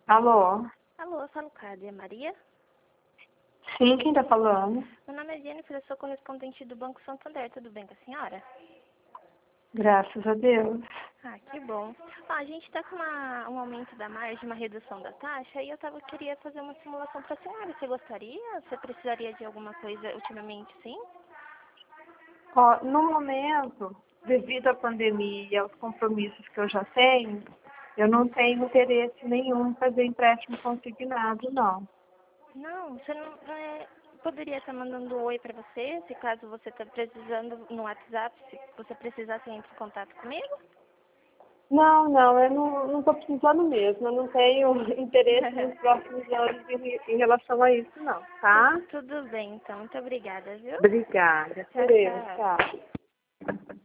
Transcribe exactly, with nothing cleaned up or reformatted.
Alô? Alô, eu falo com a Adria Maria. Sim, quem tá falando? Meu nome é Jennifer, eu sou correspondente do Banco Santander. Tudo bem com a senhora? Graças a Deus. Ah, que bom. Ó, a gente está com uma, um aumento da margem, uma redução da taxa, e eu tava, queria fazer uma simulação para a senhora. Você gostaria? Você precisaria de alguma coisa ultimamente, sim? Ó, no momento, devido à pandemia e aos compromissos que eu já tenho, eu não tenho interesse nenhum em fazer empréstimo consignado, não. Não, você não é, poderia estar mandando um oi para você, se caso você está precisando no WhatsApp, se você precisasse entrar em contato comigo? Não, não, eu não, não tô precisando mesmo. Eu não tenho interesse nos próximos anos em, em relação a isso, não, tá? Tudo bem, então. Muito obrigada, viu? Obrigada. Tchau, Por eu, tchau. tchau.